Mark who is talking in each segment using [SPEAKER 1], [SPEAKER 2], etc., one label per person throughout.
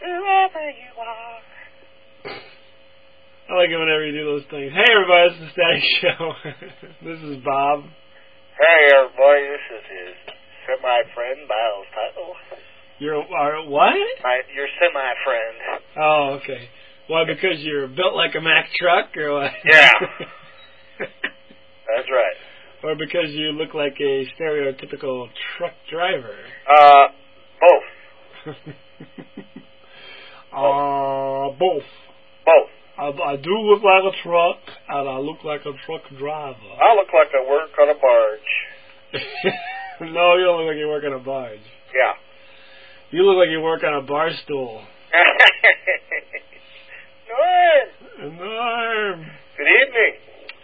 [SPEAKER 1] whoever you are.
[SPEAKER 2] I like it whenever you do those things. Hey, everybody, this is the Static Show. This is Bob.
[SPEAKER 1] Hey, everybody, this is his semi-friend, Miles Tuttle.
[SPEAKER 2] You're what?
[SPEAKER 1] Your semi-friend.
[SPEAKER 2] Oh, okay. Why, because you're built like a Mack truck, or what?
[SPEAKER 1] Yeah. That's right.
[SPEAKER 2] Or because you look like a stereotypical truck driver?
[SPEAKER 1] Both.
[SPEAKER 2] Both.
[SPEAKER 1] Both.
[SPEAKER 2] I do look like a truck, and I look like a truck driver.
[SPEAKER 1] I look like I work on a barge.
[SPEAKER 2] No, you don't look like you work on a barge.
[SPEAKER 1] Yeah.
[SPEAKER 2] You look like you work on a bar stool. Norm!
[SPEAKER 1] Good evening.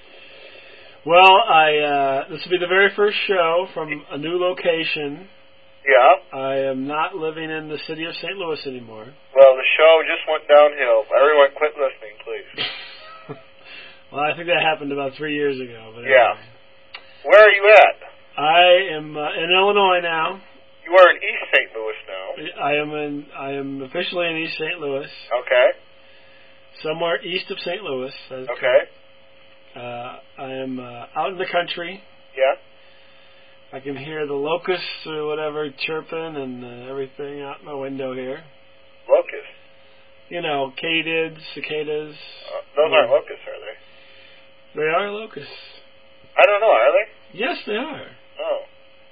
[SPEAKER 2] Well, this will be the very first show from a new location.
[SPEAKER 1] Yeah.
[SPEAKER 2] I am not living in the city of St. Louis anymore.
[SPEAKER 1] Well, the show just went downhill. Everyone quit listening, please.
[SPEAKER 2] Well, I think that happened about 3 years ago. But
[SPEAKER 1] yeah.
[SPEAKER 2] Anyway.
[SPEAKER 1] Where are you at?
[SPEAKER 2] I am in Illinois now.
[SPEAKER 1] You are in East St. Louis now.
[SPEAKER 2] I am officially in East St. Louis.
[SPEAKER 1] Okay.
[SPEAKER 2] Somewhere east of St. Louis.
[SPEAKER 1] Okay.
[SPEAKER 2] I am out in the country.
[SPEAKER 1] Yeah.
[SPEAKER 2] I can hear the locusts or whatever chirping and everything out my window here.
[SPEAKER 1] Locusts?
[SPEAKER 2] You know, katydids, cicadas.
[SPEAKER 1] Those aren't locusts, are they?
[SPEAKER 2] They are locusts.
[SPEAKER 1] I don't know, are they?
[SPEAKER 2] Yes, they are.
[SPEAKER 1] Oh.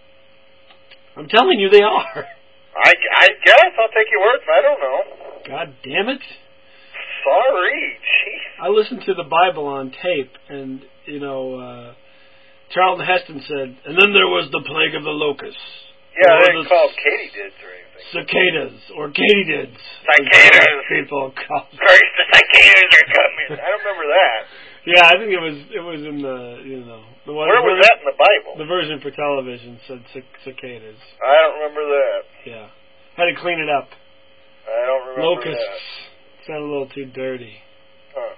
[SPEAKER 2] I'm telling you they are.
[SPEAKER 1] I guess. I'll take your word for it. I don't know.
[SPEAKER 2] God damn it.
[SPEAKER 1] Sorry. Jeez.
[SPEAKER 2] I listened to the Bible on tape, and, Charlton Heston said, and then there was the plague of the locusts.
[SPEAKER 1] Yeah, they didn't call katydids or anything.
[SPEAKER 2] Cicadas, or katydids.
[SPEAKER 1] Cicadas.
[SPEAKER 2] People call them.
[SPEAKER 1] First, the cicadas are coming. I don't remember that.
[SPEAKER 2] Yeah, I think it was in the, the one.
[SPEAKER 1] Where was that in the Bible?
[SPEAKER 2] The version for television said cicadas.
[SPEAKER 1] I don't remember that.
[SPEAKER 2] Yeah. Had to clean it up.
[SPEAKER 1] I don't remember
[SPEAKER 2] Locusts.
[SPEAKER 1] that.
[SPEAKER 2] Sound a little too dirty.
[SPEAKER 1] Huh.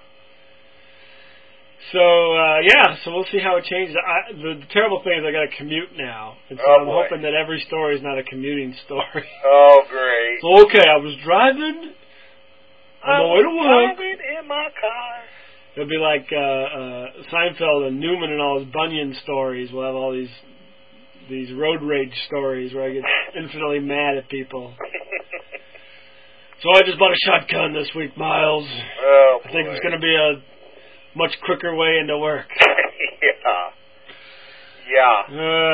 [SPEAKER 2] So, so we'll see how it changes. The terrible thing is I got to commute now. And so I'm hoping that every story is not a commuting story.
[SPEAKER 1] Oh, great.
[SPEAKER 2] So, okay, I was driving on my way to work.
[SPEAKER 1] Driving in my car.
[SPEAKER 2] It'll be like Seinfeld and Newman and all his Bunyan stories. We'll have all these road rage stories where I get infinitely mad at people. So I just bought a shotgun this week, Miles.
[SPEAKER 1] Oh, boy.
[SPEAKER 2] I think it's going to be a much quicker way into work.
[SPEAKER 1] Yeah.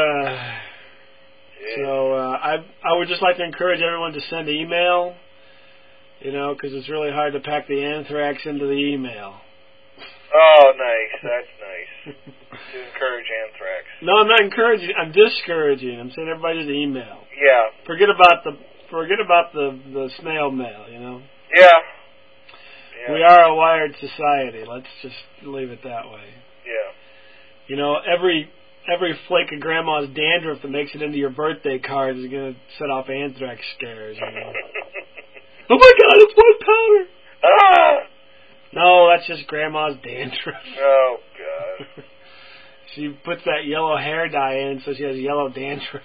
[SPEAKER 2] So I would just like to encourage everyone to send email, because it's really hard to pack the anthrax into the email.
[SPEAKER 1] Oh, nice. That's nice. To encourage anthrax.
[SPEAKER 2] No, I'm not encouraging. I'm discouraging. I'm saying everybody just email.
[SPEAKER 1] Yeah.
[SPEAKER 2] Forget about the snail mail.
[SPEAKER 1] Yeah.
[SPEAKER 2] We are a wired society. Let's just leave it that way.
[SPEAKER 1] Yeah.
[SPEAKER 2] Every flake of grandma's dandruff that makes it into your birthday card is going to set off anthrax scares. Oh my God! It's white powder.
[SPEAKER 1] Ah.
[SPEAKER 2] No, that's just grandma's dandruff.
[SPEAKER 1] Oh, God.
[SPEAKER 2] She puts that yellow hair dye in, so she has yellow dandruff.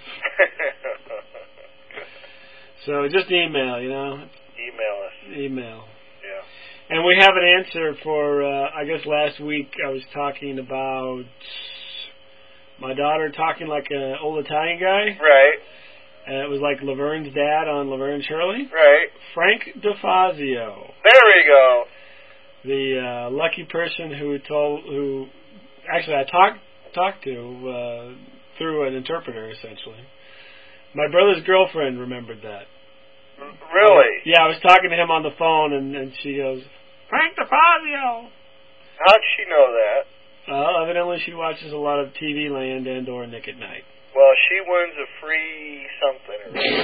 [SPEAKER 2] So just email,
[SPEAKER 1] Email us.
[SPEAKER 2] Email.
[SPEAKER 1] Yeah.
[SPEAKER 2] And we have an answer for, I guess last week I was talking about my daughter talking like an old Italian guy.
[SPEAKER 1] Right.
[SPEAKER 2] And it was like Laverne's dad on Laverne and Shirley.
[SPEAKER 1] Right.
[SPEAKER 2] Frank DeFazio.
[SPEAKER 1] There we go.
[SPEAKER 2] The lucky person who actually I talked to through an interpreter, essentially. My brother's girlfriend remembered that.
[SPEAKER 1] Really?
[SPEAKER 2] Yeah, I was talking to him on the phone, and she goes, Frank DeFazio.
[SPEAKER 1] How'd she know that?
[SPEAKER 2] Evidently she watches a lot of TV Land and or Nick at Night.
[SPEAKER 1] Well, she wins a free something.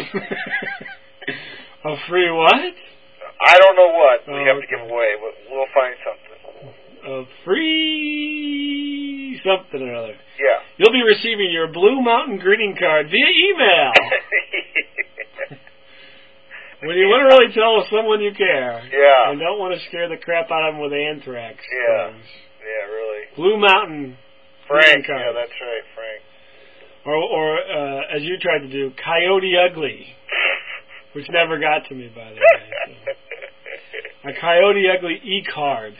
[SPEAKER 2] A free what?
[SPEAKER 1] I don't know what we have to give away, but we'll find something.
[SPEAKER 2] A free something or other.
[SPEAKER 1] Yeah.
[SPEAKER 2] You'll be receiving your Blue Mountain greeting card via email. When you want to really tell someone you care.
[SPEAKER 1] Yeah.
[SPEAKER 2] And don't want to scare the crap out of them with anthrax.
[SPEAKER 1] Yeah.
[SPEAKER 2] Things.
[SPEAKER 1] Yeah, really.
[SPEAKER 2] Blue Mountain
[SPEAKER 1] Frank.
[SPEAKER 2] card.
[SPEAKER 1] Yeah, that's right, Frank.
[SPEAKER 2] Or as you tried to do, Coyote Ugly. Which never got to me, by the way. A Coyote Ugly e-card.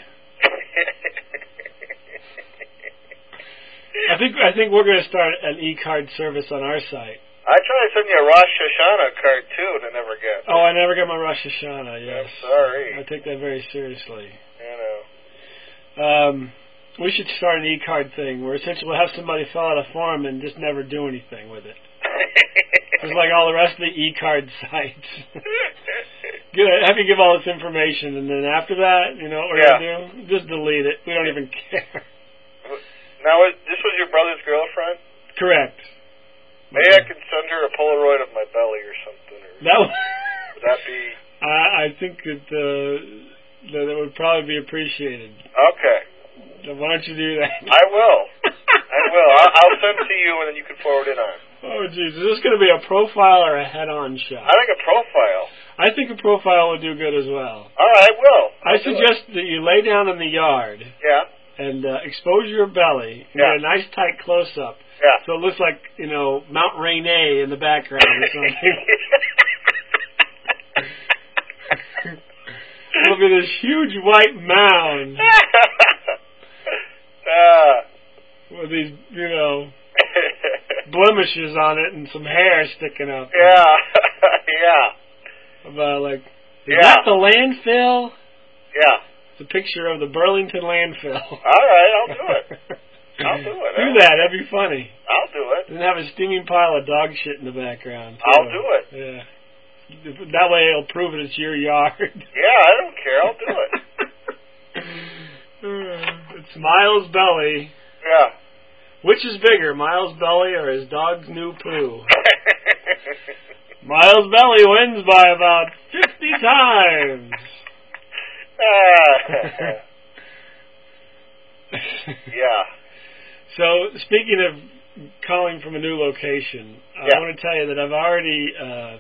[SPEAKER 2] I think we're going to start an e-card service on our site.
[SPEAKER 1] I tried to send you a Rosh Hashanah card too, and I never got.
[SPEAKER 2] Oh, I never got my Rosh Hashanah. Yes,
[SPEAKER 1] I'm sorry.
[SPEAKER 2] I take that very seriously.
[SPEAKER 1] You know.
[SPEAKER 2] We should start an e-card thing where essentially we'll have somebody fill out a form and just never do anything with it. Just like all the rest of the e-card sites. Have you give all this information, and then after that, you know what we're going to do? Just delete it. We don't even care.
[SPEAKER 1] Now, this was your brother's girlfriend?
[SPEAKER 2] Correct.
[SPEAKER 1] Maybe I can send her a Polaroid of my belly or something. Would that be...
[SPEAKER 2] I think that it would probably be appreciated.
[SPEAKER 1] Okay.
[SPEAKER 2] So why don't you do that?
[SPEAKER 1] I will. I'll send it to you, and then you can forward it on.
[SPEAKER 2] Oh, geez. Is this going to be a profile or a head-on shot?
[SPEAKER 1] I think a profile.
[SPEAKER 2] I think a profile would do good as well.
[SPEAKER 1] All right, I will.
[SPEAKER 2] I suggest that you lay down in the yard.
[SPEAKER 1] Yeah.
[SPEAKER 2] And expose your belly. And get a nice tight close-up.
[SPEAKER 1] Yeah.
[SPEAKER 2] So it looks like, you know, Mount Rainier in the background or something. It'll be this huge white mound. With these, you know, blemishes on it and some hair sticking up.
[SPEAKER 1] Yeah. Yeah.
[SPEAKER 2] About like, is that the landfill?
[SPEAKER 1] Yeah.
[SPEAKER 2] It's a picture of the Burlington landfill.
[SPEAKER 1] All right, I'll do it.
[SPEAKER 2] Do that. That'd be funny.
[SPEAKER 1] I'll do it.
[SPEAKER 2] And have a steaming pile of dog shit in the background. Too.
[SPEAKER 1] I'll do it.
[SPEAKER 2] Yeah. That way it'll prove that it's your yard.
[SPEAKER 1] Yeah, I don't care. I'll do it.
[SPEAKER 2] It's Miles' belly.
[SPEAKER 1] Yeah.
[SPEAKER 2] Which is bigger, Miles' belly or his dog's new poo? Miles' belly wins by about 50 times.
[SPEAKER 1] Yeah.
[SPEAKER 2] So, speaking of calling from a new location, I want to tell you that I've already...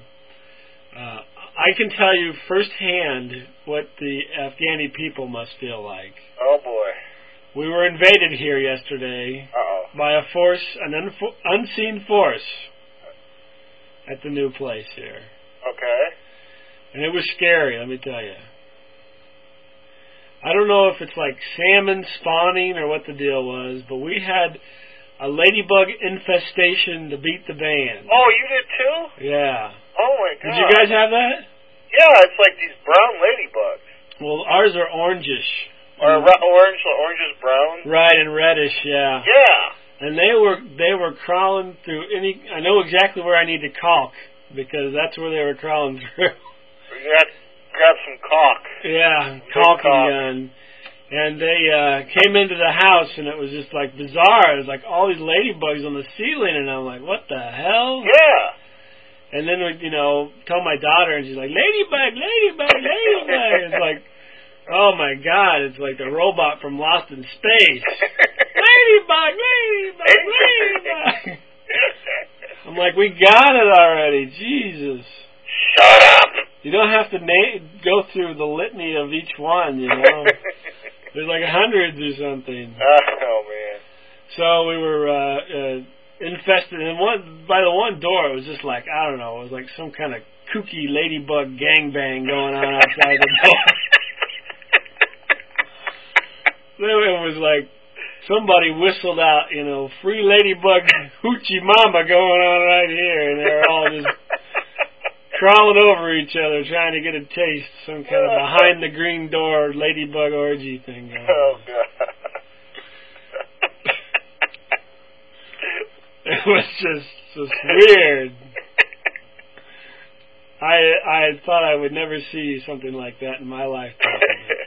[SPEAKER 2] I can tell you firsthand what the Afghani people must feel like.
[SPEAKER 1] Oh, boy.
[SPEAKER 2] We were invaded here yesterday by a force, an unseen force, at the new place here.
[SPEAKER 1] Okay. And
[SPEAKER 2] it was scary, let me tell you. I don't know if it's like salmon spawning or what the deal was, but we had a ladybug infestation to beat the band.
[SPEAKER 1] Oh, you did too?
[SPEAKER 2] Yeah.
[SPEAKER 1] Oh, my God.
[SPEAKER 2] Did you guys have that?
[SPEAKER 1] Yeah, it's like these brown ladybugs.
[SPEAKER 2] Well, ours are orangish.
[SPEAKER 1] Or orangish brown?
[SPEAKER 2] Right, and reddish, yeah.
[SPEAKER 1] Yeah.
[SPEAKER 2] And they were crawling through I know exactly where I need to caulk, because that's where they were crawling through.
[SPEAKER 1] You had to grab some caulk.
[SPEAKER 2] Yeah, caulking gun. And they came into the house, and it was just like bizarre. It was like all these ladybugs on the ceiling, and I'm like, what the hell?
[SPEAKER 1] Yeah.
[SPEAKER 2] And then we, told my daughter, and she's like, ladybug, ladybug, ladybug. It's like, oh my God, it's like the robot from Lost in Space. Ladybug, ladybug, ladybug. I'm like, we got it already. Jesus.
[SPEAKER 1] Shut up.
[SPEAKER 2] You don't have to go through the litany of each one, There's like hundreds or something.
[SPEAKER 1] Oh, man.
[SPEAKER 2] So we were infested. And by the one door, it was just like, I don't know, it was like some kind of kooky ladybug gangbang going on outside the door. Then it was like somebody whistled out, free ladybug hoochie mama going on right here. And they were all just crawling over each other trying to get a taste, some kind of behind the green door ladybug orgy thing.
[SPEAKER 1] Oh, God.
[SPEAKER 2] It was just weird. I thought I would never see something like that in my lifetime.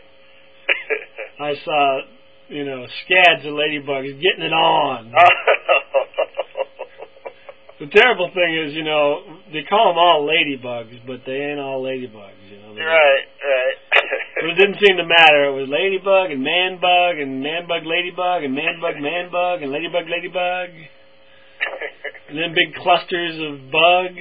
[SPEAKER 2] I saw, scads of ladybugs getting it on. The terrible thing is, they call them all ladybugs, but they ain't all ladybugs,
[SPEAKER 1] Right.
[SPEAKER 2] But it didn't seem to matter. It was ladybug and man-bug ladybug and man-bug and ladybug. And then big clusters of bug.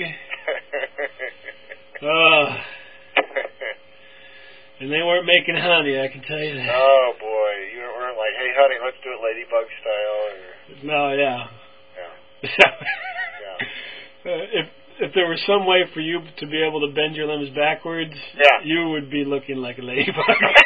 [SPEAKER 2] And they weren't making honey, I can tell you that.
[SPEAKER 1] Oh, boy. You weren't like, hey, honey, let's do it ladybug style? Or...
[SPEAKER 2] No, yeah.
[SPEAKER 1] Yeah.
[SPEAKER 2] If if there was some way for you to be able to bend your limbs backwards, you would be looking like a ladybug.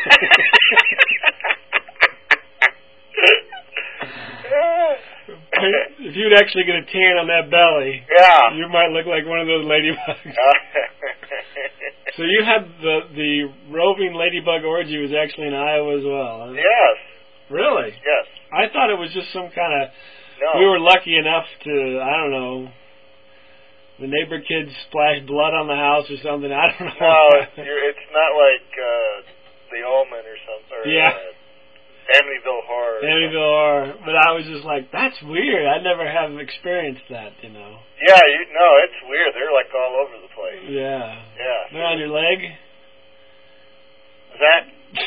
[SPEAKER 2] If you'd actually get a tan on that belly, you might look like one of those ladybugs. So you had the roving ladybug orgy was actually in Iowa as well. Huh?
[SPEAKER 1] Yes.
[SPEAKER 2] Really?
[SPEAKER 1] Yes.
[SPEAKER 2] I thought it was just some kind of.
[SPEAKER 1] No.
[SPEAKER 2] We were lucky enough to, I don't know, the neighbor kids splashed blood on the house or something. I don't know.
[SPEAKER 1] No, it's not like The Omen or something. Or, Amityville Horror.
[SPEAKER 2] Amityville Horror. But I was just like, that's weird. I never have experienced that, you know.
[SPEAKER 1] Yeah, no, it's weird. They're like all over the place.
[SPEAKER 2] Yeah.
[SPEAKER 1] Yeah.
[SPEAKER 2] They're on your leg?
[SPEAKER 1] Is that?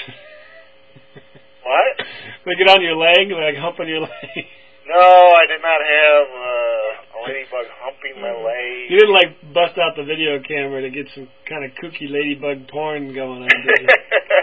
[SPEAKER 1] What?
[SPEAKER 2] They get on your leg, like humping your leg?
[SPEAKER 1] No, I did not have a ladybug humping my leg.
[SPEAKER 2] You didn't like bust out the video camera to get some kind of kooky ladybug porn going on, did you?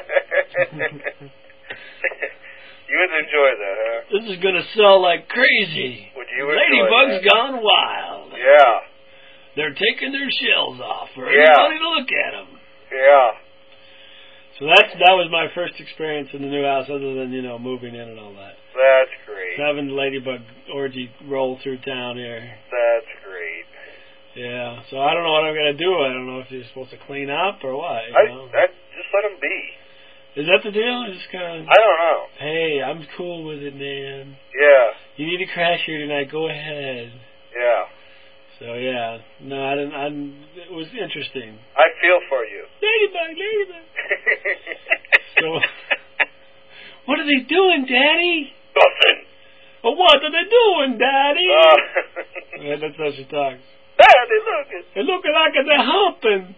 [SPEAKER 1] You would enjoy that, huh?
[SPEAKER 2] This is going to sell like crazy.
[SPEAKER 1] Would you
[SPEAKER 2] Ladybugs gone wild.
[SPEAKER 1] Yeah.
[SPEAKER 2] They're taking their shells off for everybody to look at them.
[SPEAKER 1] Yeah.
[SPEAKER 2] So that was my first experience in the new house, other than, you know, moving in and all that.
[SPEAKER 1] That's great.
[SPEAKER 2] Having the ladybug orgy roll through town here.
[SPEAKER 1] That's great.
[SPEAKER 2] Yeah. So I don't know what I'm going to do. I don't know if you're supposed to clean up or what. You know?
[SPEAKER 1] Just let them be.
[SPEAKER 2] Is that the deal? Just kind of.
[SPEAKER 1] I don't know.
[SPEAKER 2] Hey, I'm cool with it, man.
[SPEAKER 1] Yeah.
[SPEAKER 2] You need to crash here tonight. Go ahead.
[SPEAKER 1] Yeah.
[SPEAKER 2] So yeah, no, I didn't. It was interesting.
[SPEAKER 1] I feel for you.
[SPEAKER 2] Ladybug. So, what are they doing, Daddy?
[SPEAKER 1] Nothing.
[SPEAKER 2] Well, what are they doing, Daddy? Yeah, that's how she talks.
[SPEAKER 1] Daddy, look.
[SPEAKER 2] They're looking like they're humping.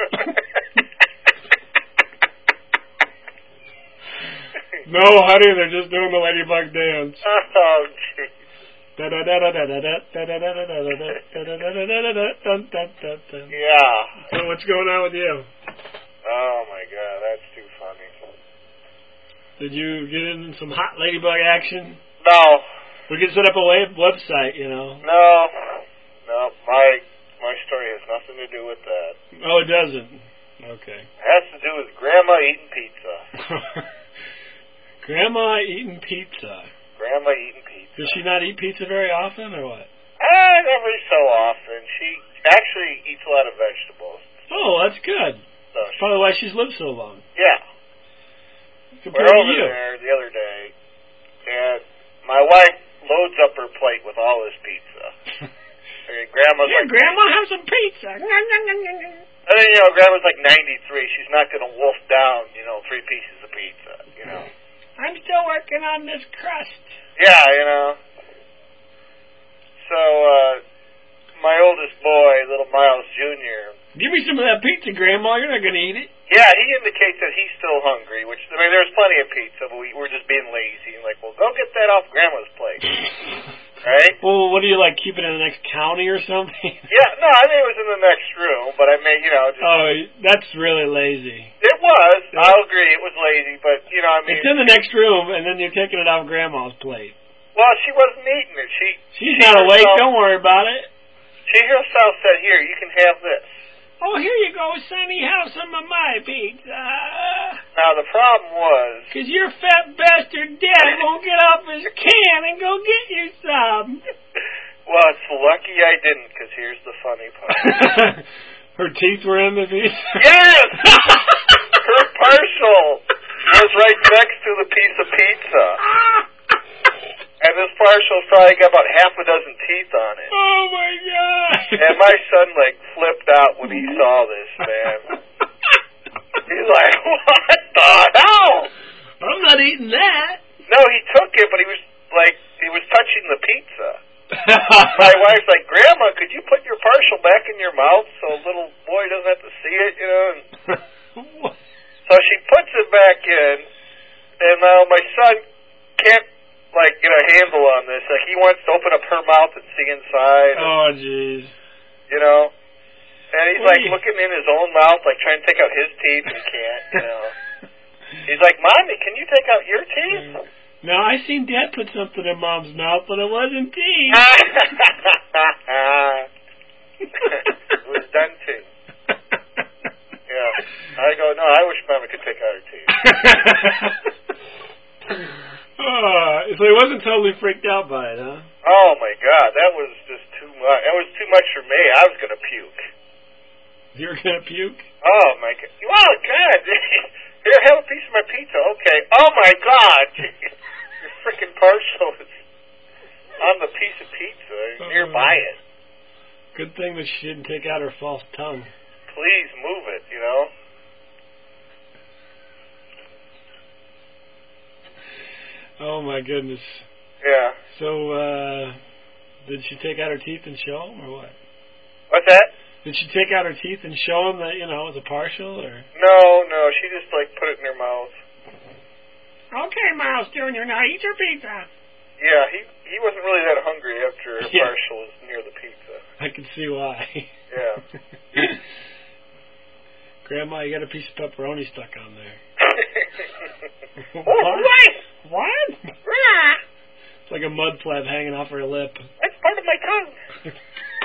[SPEAKER 2] No, honey, they're just doing the ladybug dance.
[SPEAKER 1] Oh, jeez.
[SPEAKER 2] Yeah. So what's going on with you?
[SPEAKER 1] Oh my God, that's too funny.
[SPEAKER 2] Did you get in some hot ladybug action?
[SPEAKER 1] No.
[SPEAKER 2] We could set up a website, you know.
[SPEAKER 1] No. My story has nothing to do with that.
[SPEAKER 2] Oh, it doesn't. Okay.
[SPEAKER 1] It has to do with Grandma eating pizza.
[SPEAKER 2] Grandma eating pizza.
[SPEAKER 1] Grandma eating pizza.
[SPEAKER 2] Does she not eat pizza very often, or what?
[SPEAKER 1] Every so often. She actually eats a lot of vegetables.
[SPEAKER 2] Oh, that's good.
[SPEAKER 1] So
[SPEAKER 2] probably why she's lived so long.
[SPEAKER 1] Yeah.
[SPEAKER 2] Compared
[SPEAKER 1] We're over
[SPEAKER 2] to you.
[SPEAKER 1] there the other day, and my wife loads up her plate with all this pizza. And Grandma's
[SPEAKER 2] Here,
[SPEAKER 1] like,
[SPEAKER 2] Grandma, have some pizza.
[SPEAKER 1] And then, Grandma's like 93. She's not going to wolf down, 3 pieces of pizza,
[SPEAKER 2] I'm still working on this crust.
[SPEAKER 1] Yeah, So, my oldest boy, little Miles Jr.
[SPEAKER 2] Give me some of that pizza, Grandma. You're not going to eat it.
[SPEAKER 1] Yeah, he indicates that he's still hungry, which, there's plenty of pizza, but we're just being lazy. And like, well, go get that off Grandma's plate. Right?
[SPEAKER 2] Well, what do you like, keep it in the next county or something?
[SPEAKER 1] Yeah, no, I mean, it was in the next room, but I mean, just...
[SPEAKER 2] Oh, that's really lazy.
[SPEAKER 1] It was. I'll agree, it was lazy, but,
[SPEAKER 2] It's in the next room, and then you're taking it off Grandma's plate.
[SPEAKER 1] Well, she wasn't eating it.
[SPEAKER 2] She's not awake, don't worry about it.
[SPEAKER 1] She herself said, here, you can have this.
[SPEAKER 2] Oh, here you go, Sonny, have some of my pizza.
[SPEAKER 1] Now, the problem was...
[SPEAKER 2] Because your fat bastard dad won't get off his can and go get you some.
[SPEAKER 1] Well, it's lucky I didn't, because here's the funny part.
[SPEAKER 2] Her teeth were in the pizza?
[SPEAKER 1] Yes! Her partial was right next to the piece of pizza. And this partial's probably got about half a dozen teeth on it.
[SPEAKER 2] Oh, my God.
[SPEAKER 1] And my son, flipped out when he saw this, man. He's like, what the hell?
[SPEAKER 2] I'm not eating that.
[SPEAKER 1] No, he took it, but he was touching the pizza. My wife's like, Grandma, could you put your partial back in your mouth so a little boy doesn't have to see it, And so she puts it back in, and now my son can't, get a handle on this. He wants to open up her mouth and see inside.
[SPEAKER 2] Oh, jeez.
[SPEAKER 1] And he's, looking in his own mouth, trying to take out his teeth, and he can't, He's like, Mommy, can you take out your teeth?
[SPEAKER 2] No, I seen Dad put something in Mom's mouth, but it wasn't teeth.
[SPEAKER 1] was denting. Yeah. I go, no, I wish Mama could take out her teeth.
[SPEAKER 2] So he wasn't totally freaked out by it, huh?
[SPEAKER 1] Oh, my God. That was just too much. That was too much for me. I was going to puke.
[SPEAKER 2] You were going to puke?
[SPEAKER 1] Oh, my God. Oh, God. Here, have a piece of my pizza. Okay. Oh, my God. Your freaking parcel is on the piece of pizza. Nearby it.
[SPEAKER 2] Good thing that she didn't take out her false tongue.
[SPEAKER 1] Please move it, you know?
[SPEAKER 2] Oh, my goodness.
[SPEAKER 1] Yeah.
[SPEAKER 2] So, did she take out her teeth and show him, or what?
[SPEAKER 1] What's that?
[SPEAKER 2] Did she take out her teeth and show him that, you know, it was a partial, or?
[SPEAKER 1] No. She just, put it in her mouth.
[SPEAKER 2] Okay, Miles Jr., now eat your pizza.
[SPEAKER 1] Yeah, he wasn't really that hungry after her partial was near the pizza.
[SPEAKER 2] I can see why.
[SPEAKER 1] Yeah.
[SPEAKER 2] Grandma, you got a piece of pepperoni stuck on there. What? It's like a mud flap hanging off her lip.
[SPEAKER 1] That's part of my tongue.